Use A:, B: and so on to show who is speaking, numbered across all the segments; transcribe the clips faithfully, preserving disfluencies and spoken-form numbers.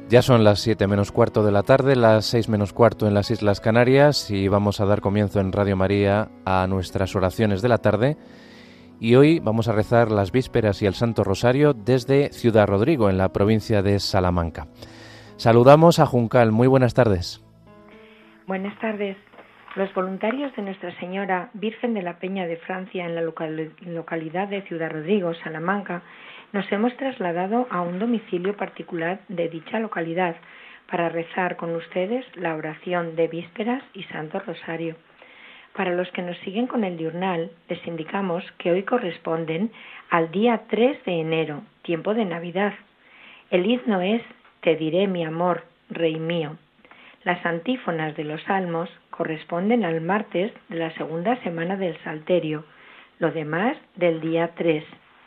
A: Ya son las siete menos cuarto de la tarde, las seis menos cuarto en las Islas Canarias, y vamos a dar comienzo en Radio María a nuestras oraciones de la tarde. Y hoy vamos a rezar las vísperas y el Santo Rosario desde Ciudad Rodrigo, en la provincia de Salamanca. Saludamos a Juncal. Muy buenas tardes.
B: Buenas tardes. Los voluntarios de Nuestra Señora Virgen de la Peña de Francia en la local- localidad de Ciudad Rodrigo, Salamanca, nos hemos trasladado a un domicilio particular de dicha localidad para rezar con ustedes la oración de vísperas y Santo Rosario. Para los que nos siguen con el diurnal, les indicamos que hoy corresponden al día tres de enero, tiempo de Navidad. El himno es Te diré mi amor, Rey mío. Las antífonas de los salmos corresponden al martes de la segunda semana del Salterio, lo demás del día tres.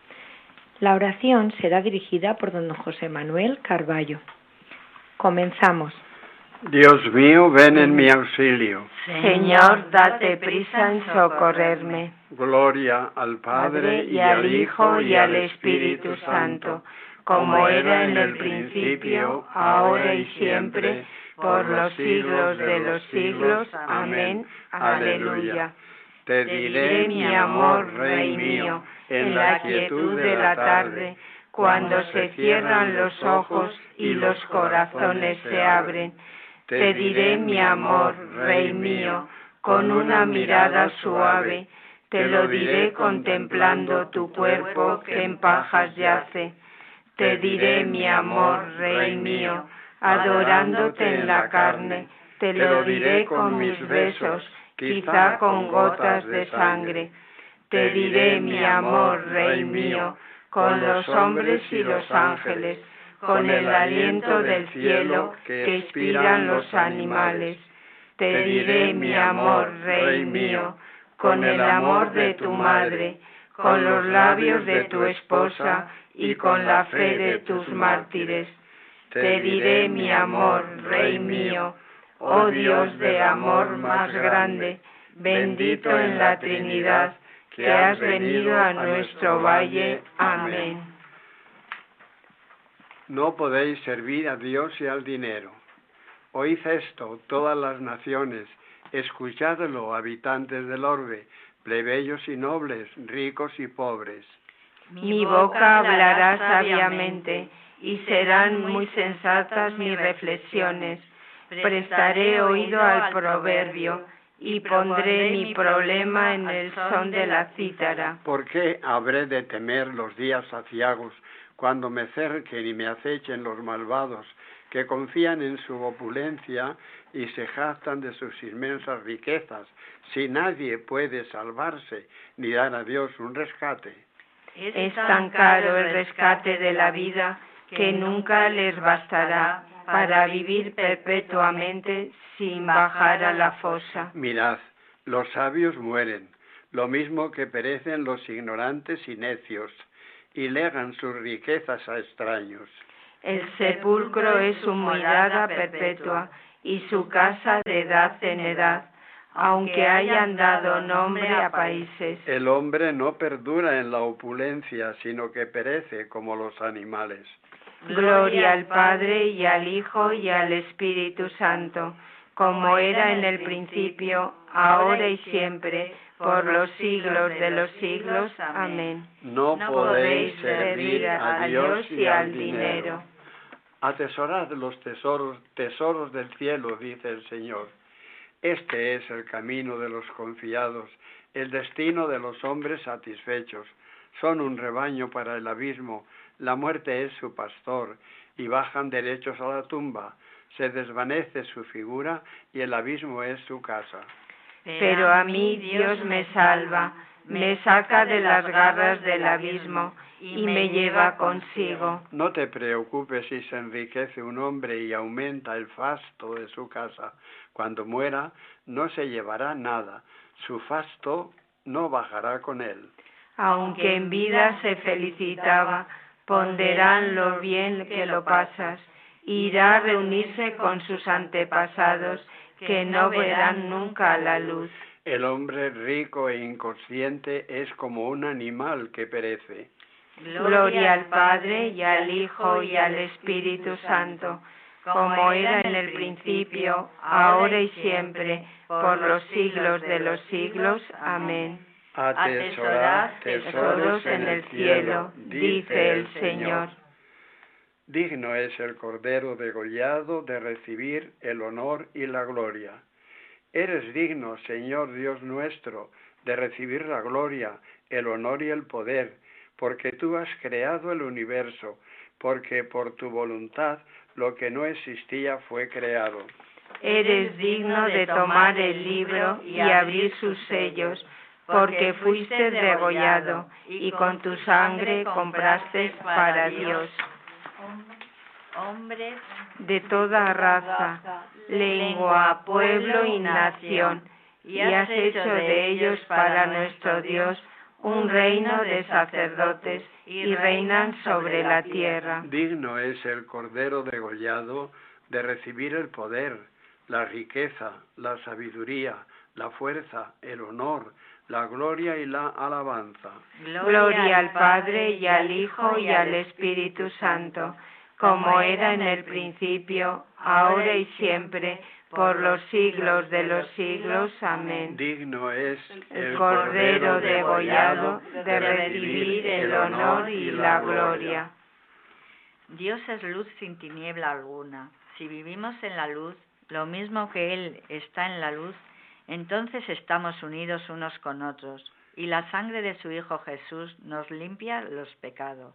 B: La oración será dirigida por don José Manuel Carballo. Comenzamos.
C: Dios mío, ven en mi auxilio.
D: Señor, date prisa en socorrerme.
C: Gloria al Padre, y al Hijo, y al Espíritu Santo, como era en el principio, ahora y siempre, por los siglos de los siglos. Amén. Aleluya. Te diré mi amor, Rey mío, en la quietud de la tarde, cuando se cierran los ojos y los corazones se abren. Te diré mi amor, Rey mío, con una mirada suave, te lo diré contemplando tu cuerpo que en pajas yace. Te diré mi amor, Rey mío, adorándote en la carne, te lo diré con mis besos, quizá con gotas de sangre. Te diré mi amor, Rey mío, con los hombres y los ángeles, con el aliento del cielo que inspiran los animales. Te diré mi amor, Rey mío, con el amor de tu madre, con los labios de tu esposa y con la fe de tus mártires. Te diré mi amor, Rey mío, oh Dios de amor más grande, bendito en la Trinidad, que has venido a nuestro valle. Amén. No podéis servir a Dios y al dinero. Oíd esto, todas las naciones, escuchadlo, habitantes del orbe, plebeyos y nobles, ricos y pobres.
D: Mi boca hablará sabiamente, y serán muy sensatas mis reflexiones. Prestaré oído al proverbio, y pondré mi problema en el son de la cítara.
C: ¿Por qué habré de temer los días aciagos, cuando me cerquen y me acechen los malvados, que confían en su opulencia y se jactan de sus inmensas riquezas, si nadie puede salvarse ni dar a Dios un rescate?
D: Es tan caro el rescate de la vida que nunca les bastará para vivir perpetuamente sin bajar a la fosa.
C: Mirad, los sabios mueren, lo mismo que perecen los ignorantes y necios, y legan sus riquezas a extraños.
D: El sepulcro es su morada perpetua y su casa de edad en edad, aunque hayan dado nombre a países.
C: El hombre no perdura en la opulencia, sino que perece como los animales.
D: Gloria al Padre y al Hijo y al Espíritu Santo, como era en el principio, ahora y siempre, por los siglos de los siglos. Amén.
C: No podéis servir a Dios y al dinero. Atesorad los tesoros, tesoros del cielo, dice el Señor. Este es el camino de los confiados, el destino de los hombres satisfechos. Son un rebaño para el abismo, la muerte es su pastor, y bajan derechos a la tumba. Se desvanece su figura y el abismo es su casa.
D: Pero a mí Dios me salva, me saca de las garras del abismo y me lleva consigo.
C: No te preocupes si se enriquece un hombre y aumenta el fasto de su casa. Cuando muera, no se llevará nada. Su fasto no bajará con él.
D: Aunque en vida se felicitaba, ponderán lo bien que lo pasas. Irá a reunirse con sus antepasados, que no verán nunca la luz.
C: El hombre rico e inconsciente es como un animal que perece.
D: Gloria al Padre y al Hijo y al Espíritu Santo, como era en el principio, ahora y siempre, por los siglos de los siglos. Amén.
C: Atesorad tesoros en el cielo, dice el Señor. Digno es el Cordero degollado de recibir el honor y la gloria. Eres digno, Señor Dios nuestro, de recibir la gloria, el honor y el poder, porque tú has creado el universo, porque por tu voluntad lo que no existía fue creado.
D: Eres digno de tomar el libro y abrir sus sellos, porque fuiste degollado y con tu sangre compraste para Dios hombres de toda raza, lengua, pueblo y nación, y has hecho de ellos para nuestro Dios un reino de sacerdotes, y reinan sobre la tierra.
C: Digno es el Cordero degollado de recibir el poder, la riqueza, la sabiduría, la fuerza, el honor, la gloria y la alabanza.
D: Gloria al Padre y al Hijo y al Espíritu Santo, como era en el principio, ahora y siempre, por los siglos de los siglos. Amén.
C: Digno es
D: el Cordero degollado de recibir el honor y la gloria.
E: Dios es luz sin tiniebla alguna. Si vivimos en la luz, lo mismo que Él está en la luz, entonces estamos unidos unos con otros, y la sangre de su Hijo Jesús nos limpia los pecados.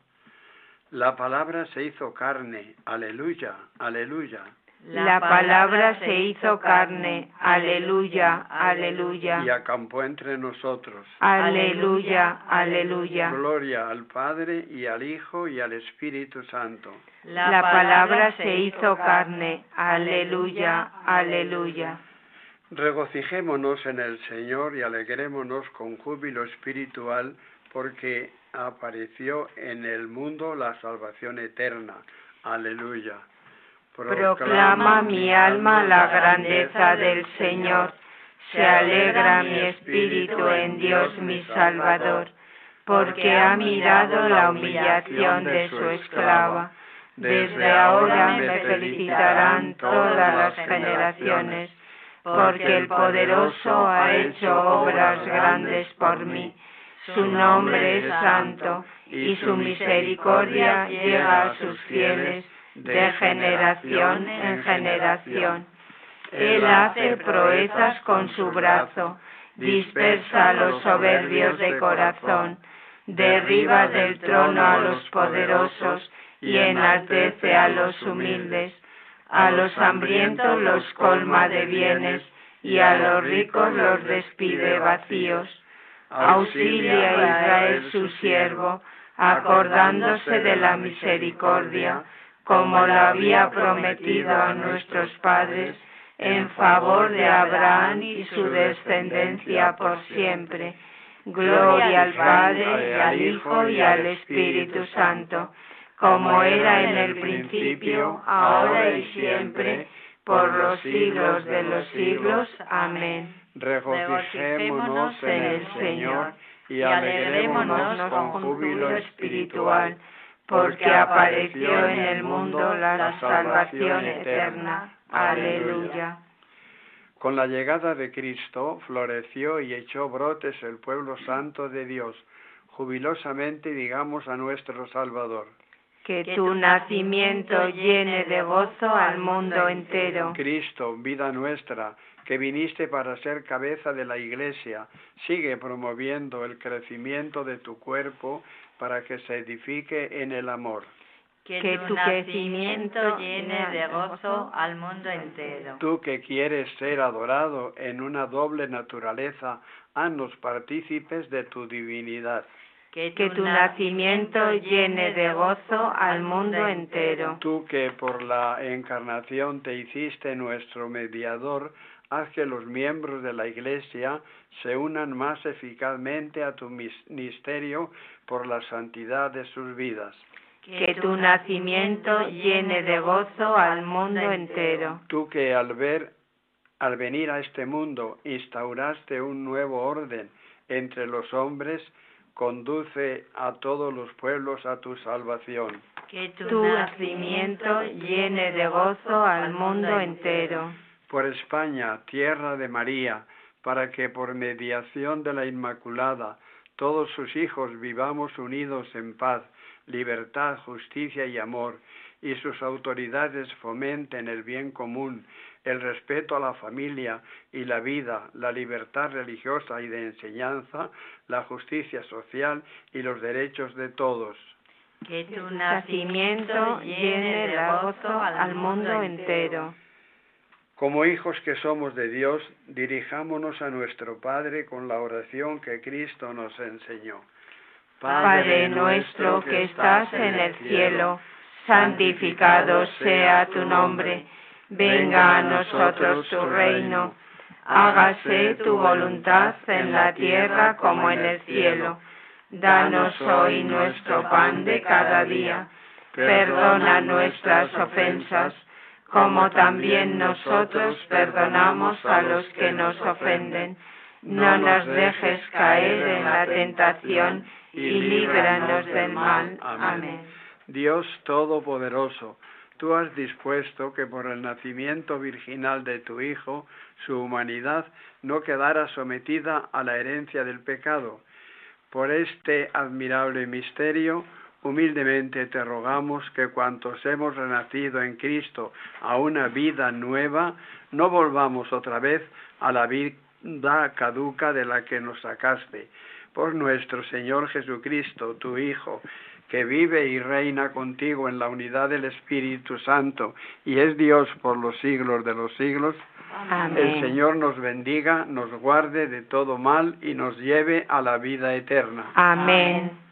C: La palabra se hizo carne, aleluya, aleluya.
D: La palabra se hizo carne, aleluya, aleluya.
C: Y acampó entre nosotros.
D: Aleluya, aleluya.
C: Gloria al Padre y al Hijo y al Espíritu Santo.
D: La palabra se hizo carne, aleluya, aleluya.
C: Regocijémonos en el Señor y alegrémonos con júbilo espiritual, porque apareció en el mundo la salvación eterna. Aleluya.
D: Proclama mi alma la grandeza del Señor. Se alegra mi espíritu en Dios mi Salvador, porque ha mirado la humillación de su esclava. Desde ahora me felicitarán todas las generaciones, porque el poderoso ha hecho obras grandes por mí. Su nombre es santo, y su misericordia llega a sus fieles de generación en generación. Él hace proezas con su brazo, dispersa a los soberbios de corazón, derriba del trono a los poderosos y enaltece a los humildes. A los hambrientos los colma de bienes y a los ricos los despide vacíos. Auxilia a Israel su siervo, acordándose de la misericordia, como lo había prometido a nuestros padres, en favor de Abraham y su descendencia por siempre. Gloria al Padre, y al Hijo y al Espíritu Santo, como era en el principio, ahora y siempre, por los siglos de los siglos. Amén.
C: Regocijémonos en el Señor y alegrémonos con júbilo espiritual,
D: porque apareció en el mundo la salvación eterna. Aleluya.
C: Con la llegada de Cristo floreció y echó brotes el pueblo santo de Dios. Jubilosamente digamos a nuestro Salvador:
D: que tu nacimiento llene de gozo al mundo entero.
C: Cristo, vida nuestra, que viniste para ser cabeza de la Iglesia, sigue promoviendo el crecimiento de tu cuerpo para que se edifique en el amor.
E: Que tu crecimiento llene de gozo al mundo entero.
C: Tú que quieres ser adorado en una doble naturaleza, haznos partícipes de tu divinidad.
D: Que tu nacimiento llene de gozo al mundo entero.
C: Tú que por la encarnación te hiciste nuestro mediador, haz que los miembros de la Iglesia se unan más eficazmente a tu ministerio por la santidad de sus vidas.
D: Que tu nacimiento llene de gozo al mundo entero.
C: Tú que al ver, al venir a este mundo instauraste un nuevo orden entre los hombres, conduce a todos los pueblos a tu salvación.
D: Que tu nacimiento llene de gozo al mundo entero.
C: Por España, tierra de María, para que por mediación de la Inmaculada todos sus hijos vivamos unidos en paz, libertad, justicia y amor, y sus autoridades fomenten el bien común, el respeto a la familia y la vida, la libertad religiosa y de enseñanza, la justicia social y los derechos de todos.
D: Que tu nacimiento llene de gozo al mundo entero.
C: Como hijos que somos de Dios, dirijámonos a nuestro Padre con la oración que Cristo nos enseñó.
D: Padre nuestro que estás en el cielo, santificado sea tu nombre. Venga a nosotros tu reino. Hágase tu voluntad en la tierra como en el cielo. Danos hoy nuestro pan de cada día. Perdona nuestras ofensas, como también nosotros perdonamos a los que nos ofenden. No nos dejes caer en la tentación y líbranos del mal. Amén.
C: Dios Todopoderoso, tú has dispuesto que por el nacimiento virginal de tu Hijo, su humanidad no quedara sometida a la herencia del pecado. Por este admirable misterio, humildemente te rogamos que cuantos hemos renacido en Cristo a una vida nueva, no volvamos otra vez a la vida caduca de la que nos sacaste. Por nuestro Señor Jesucristo, tu Hijo, que vive y reina contigo en la unidad del Espíritu Santo y es Dios por los siglos de los siglos.
D: Amén.
C: El Señor nos bendiga, nos guarde de todo mal y nos lleve a la vida eterna.
D: Amén.